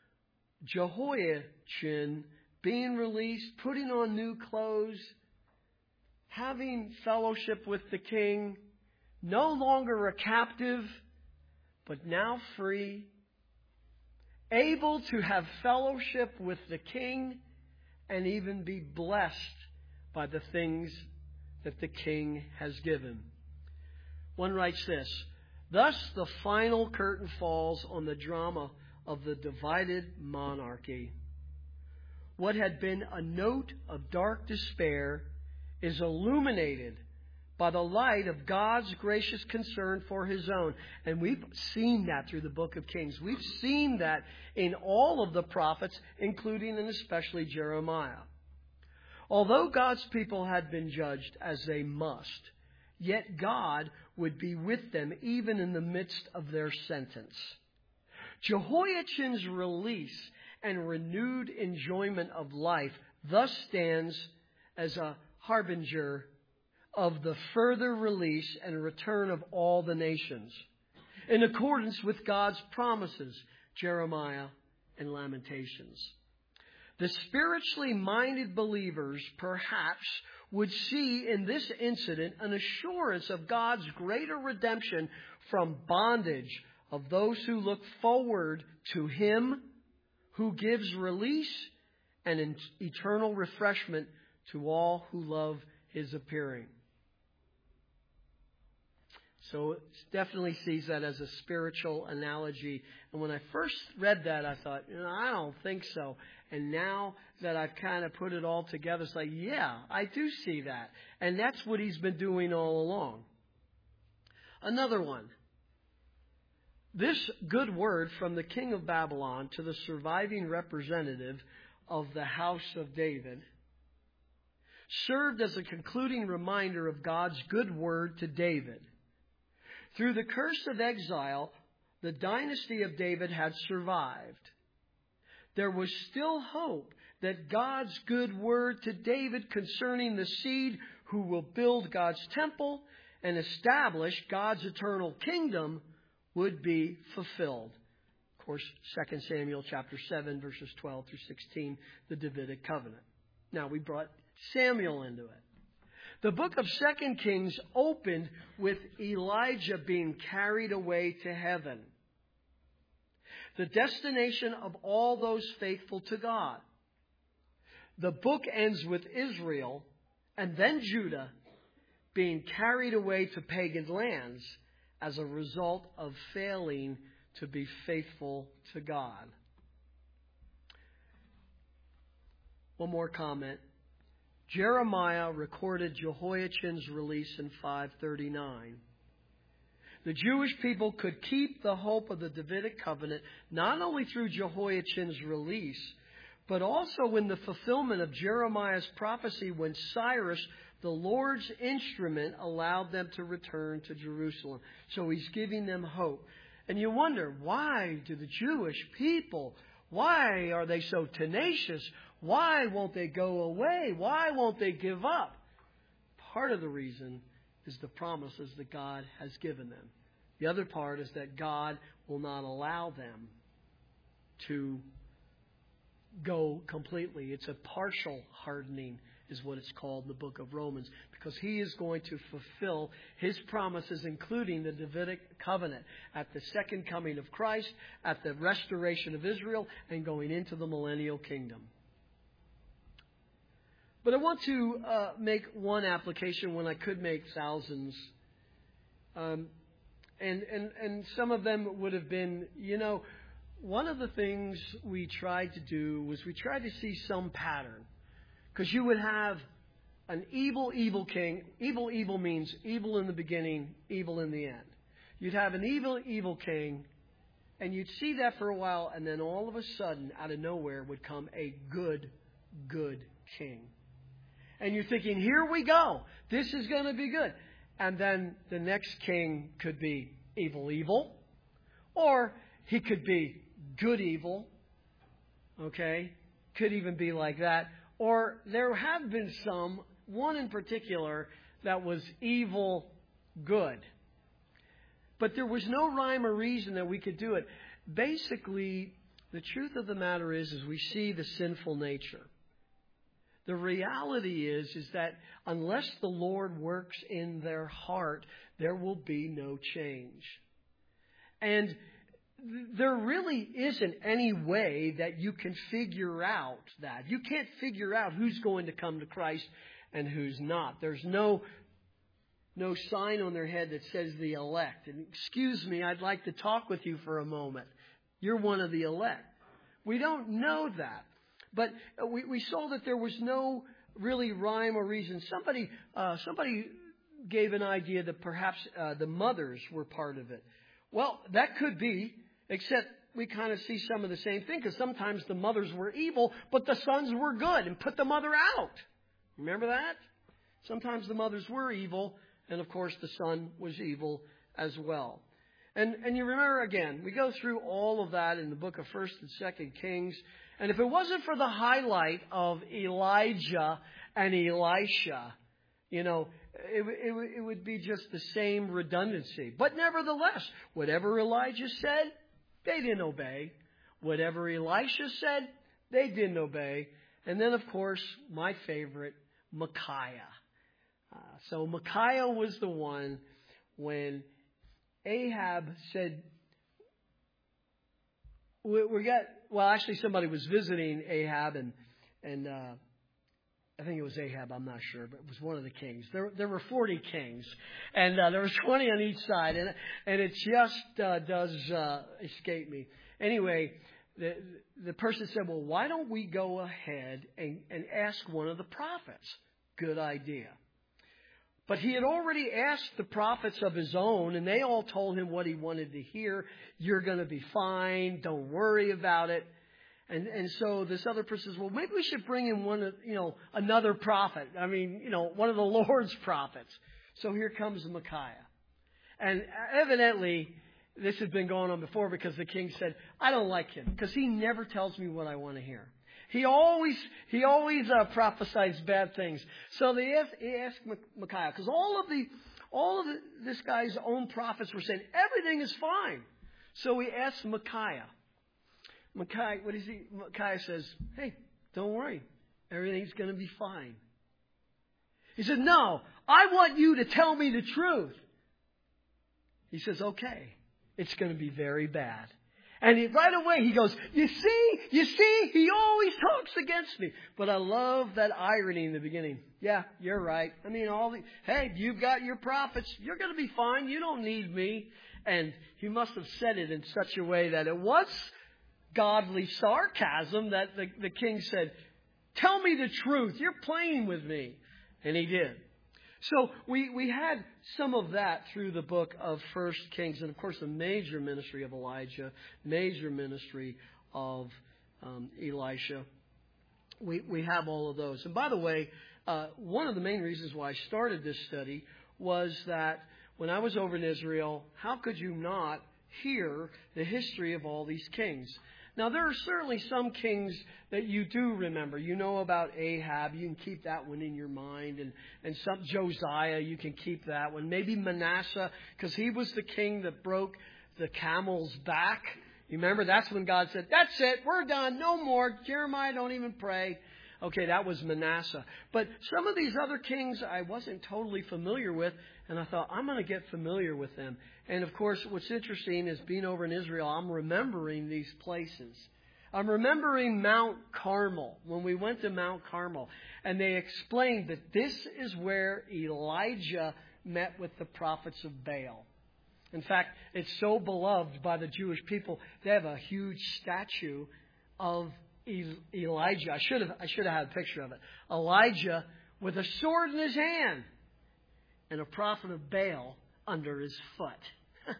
Jehoiachin being released, putting on new clothes, having fellowship with the king, no longer a captive, but now free, able to have fellowship with the king and even be blessed by the things that the king has given. One writes this, thus the final curtain falls on the drama of the divided monarchy. What had been a note of dark despair is illuminated by the light of God's gracious concern for His own. And we've seen that through the book of Kings. We've seen that in all of the prophets, including and especially Jeremiah. Although God's people had been judged as they must, yet God would be with them even in the midst of their sentence. Jehoiachin's release and renewed enjoyment of life thus stands as a harbinger of the further release and return of all the nations, in accordance with God's promises, Jeremiah and Lamentations. The spiritually minded believers perhaps would see in this incident an assurance of God's greater redemption from bondage of those who look forward to Him who gives release and eternal refreshment to all who love His appearing. So it definitely sees that as a spiritual analogy. And when I first read that, I thought, you know, I don't think so. And now that I've kind of put it all together, it's like, yeah, I do see that. And that's what He's been doing all along. Another one. This good word from the king of Babylon to the surviving representative of the house of David served as a concluding reminder of God's good word to David. Through the curse of exile, the dynasty of David had survived. There was still hope that God's good word to David concerning the seed who will build God's temple and establish God's eternal kingdom would be fulfilled. Of course, Second Samuel chapter seven, verses twelve through sixteen, the Davidic covenant. Now, we brought Samuel into it. The book of Second Kings opened with Elijah being carried away to heaven, the destination of all those faithful to God. The book ends with Israel and then Judah being carried away to pagan lands as a result of failing to be faithful to God. One more comment. Jeremiah recorded Jehoiachin's release in five thirty-nine. The Jewish people could keep the hope of the Davidic covenant not only through Jehoiachin's release, but also in the fulfillment of Jeremiah's prophecy when Cyrus, the Lord's instrument, allowed them to return to Jerusalem. So He's giving them hope. And you wonder, why do the Jewish people, why are they so tenacious? Why won't they go away? Why won't they give up? Part of the reason is the promises that God has given them. The other part is that God will not allow them to go completely. It's a partial hardening is what it's called in the book of Romans, because He is going to fulfill His promises, including the Davidic covenant, at the second coming of Christ, at the restoration of Israel, and going into the millennial kingdom. But I want to uh, make one application when I could make thousands. Um, and, and, and some of them would have been, you know, one of the things we tried to do was we tried to see some pattern. Because you would have an evil, evil king. Evil, evil means evil in the beginning, evil in the end. You'd have an evil, evil king, and you'd see that for a while, and then all of a sudden, out of nowhere, would come a good, good king. And you're thinking, here we go. This is going to be good. And then the next king could be evil, evil. Or he could be good, evil. Okay? Could even be like that. Or there have been some, one in particular, that was evil, good. But there was no rhyme or reason that we could do it. Basically, the truth of the matter is, is we see the sinful nature. The reality is, is that unless the Lord works in their heart, there will be no change. And there really isn't any way that you can figure out that. You can't figure out who's going to come to Christ and who's not. There's no, no sign on their head that says the elect. And excuse me, I'd like to talk with you for a moment. You're one of the elect. We don't know that. But we, we saw that there was no really rhyme or reason. Somebody, uh, somebody gave an idea that perhaps uh, the mothers were part of it. Well, that could be. Except we kind of see some of the same thing, because sometimes the mothers were evil, but the sons were good and put the mother out. Remember that? Sometimes the mothers were evil, and of course the son was evil as well. And and you remember again, we go through all of that in the book of First and Second Kings. And if it wasn't for the highlight of Elijah and Elisha. You know, it, it, it would be just the same redundancy. But nevertheless, whatever Elijah said, they didn't obey. Whatever Elisha said, they didn't obey. And then, of course, my favorite, Micaiah. Uh, so Micaiah was the one when Ahab said, we, we got, well, actually somebody was visiting Ahab and, and, uh, I think it was Ahab, I'm not sure, but it was one of the kings. There, there were forty kings, and uh, there was twenty on each side, and and it just uh, does uh, escape me. Anyway, the the person said, well, why don't we go ahead and, and ask one of the prophets? Good idea. But he had already asked the prophets of his own, and they all told him what he wanted to hear. You're going to be fine. Don't worry about it. And and so this other person says, well, maybe we should bring in one of, you know, another prophet. I mean, you know, one of the Lord's prophets. So here comes Micaiah. And evidently, this has been going on before because the king said, I don't like him because he never tells me what I want to hear. He always he always uh, prophesies bad things. So they asked, he asked Micaiah, because all of the all of the, this guy's own prophets were saying everything is fine. So he asked Micaiah. Micaiah, what is he? Micaiah says, hey, don't worry. Everything's going to be fine. He said, no, I want you to tell me the truth. He says, okay, it's going to be very bad. And he, right away he goes, you see, you see, he always talks against me. But I love that irony in the beginning. Yeah, you're right. I mean, all the, hey, you've got your prophets. You're going to be fine. You don't need me. And he must have said it in such a way that it was godly sarcasm that the, the king said, tell me the truth. You're playing with me. And he did. So we, we had some of that through the book of First Kings. And, of course, the major ministry of Elijah, major ministry of um, Elisha. We, we have all of those. And, by the way, uh, one of the main reasons why I started this study was that when I was over in Israel, how could you not hear the history of all these kings? Now, there are certainly some kings that you do remember. You know about Ahab. You can keep that one in your mind. And, and some Josiah, you can keep that one. Maybe Manasseh, because he was the king that broke the camel's back. You remember? That's when God said, that's it. We're done. No more. Jeremiah, don't even pray. Okay, that was Manasseh. But some of these other kings I wasn't totally familiar with. And I thought, I'm going to get familiar with them. And, of course, what's interesting is being over in Israel, I'm remembering these places. I'm remembering Mount Carmel, when we went to Mount Carmel. And they explained that this is where Elijah met with the prophets of Baal. In fact, it's so beloved by the Jewish people, they have a huge statue of Elijah. I should have, I should have had a picture of it. Elijah with a sword in his hand and a prophet of Baal under his foot.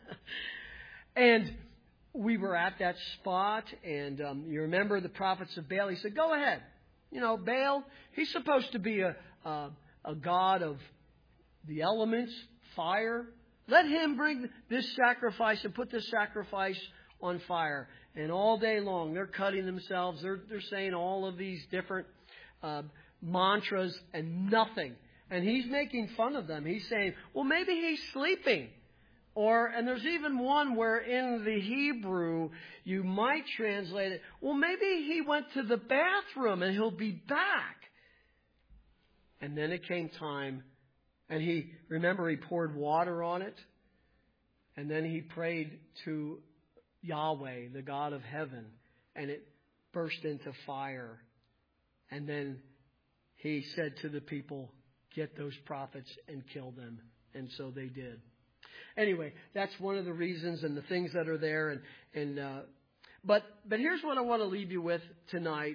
And we were at that spot, and um, you remember the prophets of Baal. He said, go ahead. You know, Baal, he's supposed to be a, a, a god of the elements, fire. Let him bring this sacrifice and put this sacrifice on fire. And all day long, they're cutting themselves. They're, they're saying all of these different uh, mantras and nothing. And he's making fun of them. He's saying, well, maybe he's sleeping. Or, and there's even one where in the Hebrew, you might translate it, well, maybe he went to the bathroom and he'll be back. And then it came time, and he, remember, he poured water on it. And then he prayed to Yahweh, the God of heaven, and it burst into fire. And then he said to the people, get those prophets and kill them. And so they did. Anyway, that's one of the reasons and the things that are there. And, and uh, but but here's what I want to leave you with tonight.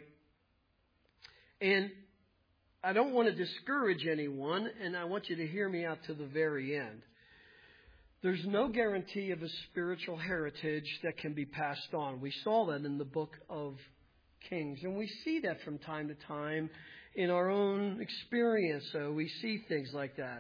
And I don't want to discourage anyone, and I want you to hear me out to the very end. There's no guarantee of a spiritual heritage that can be passed on. We saw that in the book of Kings, and we see that from time to time in our own experience. So we see things like that.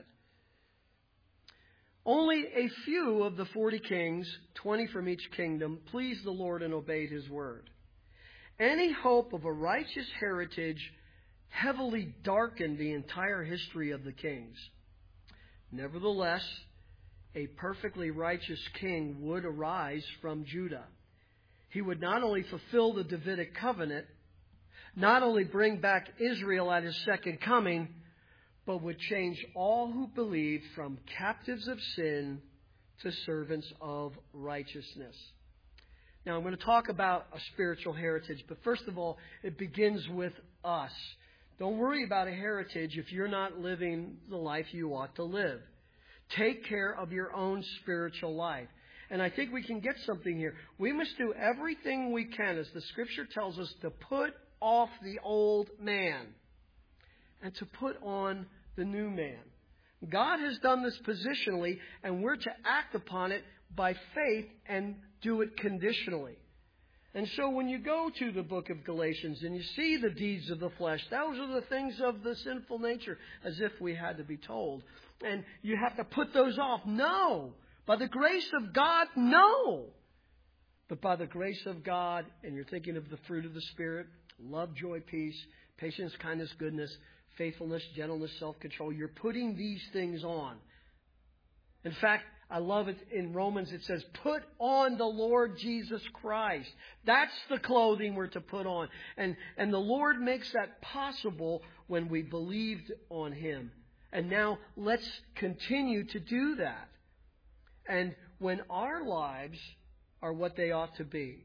Only a few of the forty kings, twenty from each kingdom, pleased the Lord and obeyed His word. Any hope of a righteous heritage heavily darkened the entire history of the kings. Nevertheless, a perfectly righteous king would arise from Judah. He would not only fulfill the Davidic covenant, not only bring back Israel at his second coming, but would change all who believed from captives of sin to servants of righteousness. Now, I'm going to talk about a spiritual heritage, but first of all, it begins with us. Don't worry about a heritage if you're not living the life you ought to live. Take care of your own spiritual life. And I think we can get something here. We must do everything we can, as the Scripture tells us, to put off the old man and to put on the new man. God has done this positionally, and we're to act upon it by faith and do it conditionally. And so when you go to the book of Galatians and you see the deeds of the flesh, those are the things of the sinful nature, as if we had to be told. And you have to put those off. No. By the grace of God, no. But by the grace of God, and you're thinking of the fruit of the Spirit, love, joy, peace, patience, kindness, goodness, faithfulness, gentleness, self-control. You're putting these things on. In fact, I love it in Romans. It says, put on the Lord Jesus Christ. That's the clothing we're to put on. And, and the Lord makes that possible when we believed on Him. And now let's continue to do that. And when our lives are what they ought to be,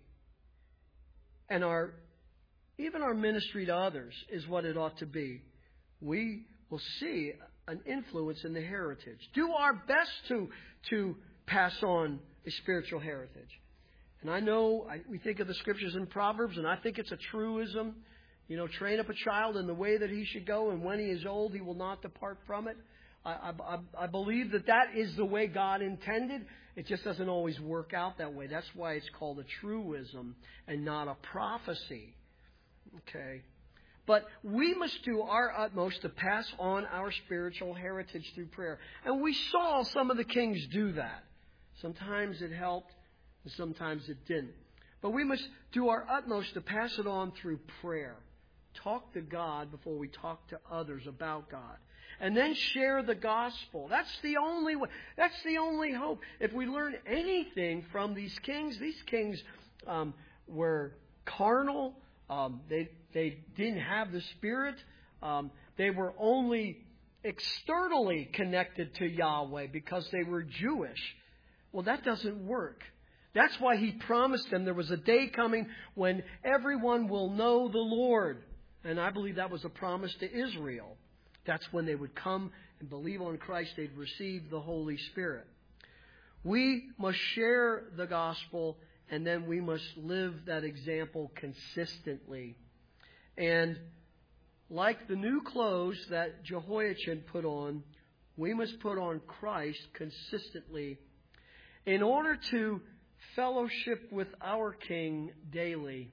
and our even our ministry to others is what it ought to be, we will see an influence in the heritage. Do our best to, to pass on a spiritual heritage. And I know I, we think of the Scriptures in Proverbs, and I think it's a truism. You know, train up a child in the way that he should go, and when he is old, he will not depart from it. I, I, I believe that that is the way God intended. It just doesn't always work out that way. That's why it's called a truism and not a prophecy. Okay. But we must do our utmost to pass on our spiritual heritage through prayer. And we saw some of the kings do that. Sometimes it helped, and sometimes it didn't. But we must do our utmost to pass it on through prayer. Talk to God before we talk to others about God. And then share the gospel. That's the only way. That's the only hope. If we learn anything from these kings, these kings um, were carnal. Um, they they didn't have the Spirit. Um, they were only externally connected to Yahweh because they were Jewish. Well, that doesn't work. That's why He promised them there was a day coming when everyone will know the Lord. And I believe that was a promise to Israel. That's when they would come and believe on Christ. They'd receive the Holy Spirit. We must share the gospel, and then we must live that example consistently. And like the new clothes that Jehoiachin put on, we must put on Christ consistently in order to fellowship with our King daily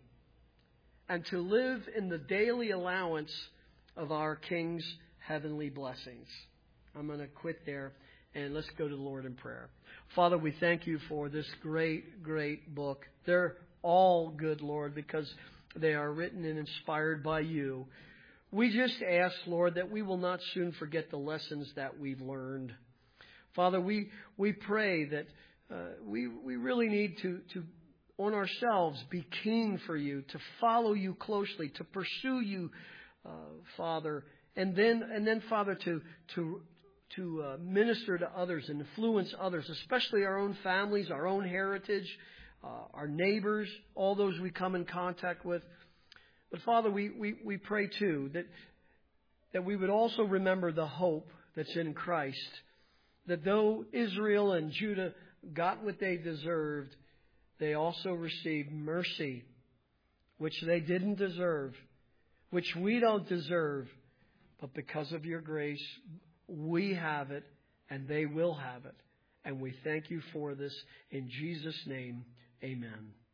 and to live in the daily allowance of our King's heavenly blessings. I'm going to quit there and let's go to the Lord in prayer. Father, we thank You for this great, great book. They're all good, Lord, because they are written and inspired by You. We just ask, Lord, that we will not soon forget the lessons that we've learned. Father, we we pray that uh, we we really need to to on ourselves be keen for You, to follow You closely, to pursue You, uh, Father, and then and then Father to to to uh, minister to others and influence others, especially our own families, our own heritage, uh, our neighbors, all those we come in contact with. But Father, we, we, we pray too that that we would also remember the hope that's in Christ. That though Israel and Judah got what they deserved, they also received mercy, which they didn't deserve, which we don't deserve. But because of Your grace, we have it and they will have it. And we thank You for this. In Jesus' name, amen.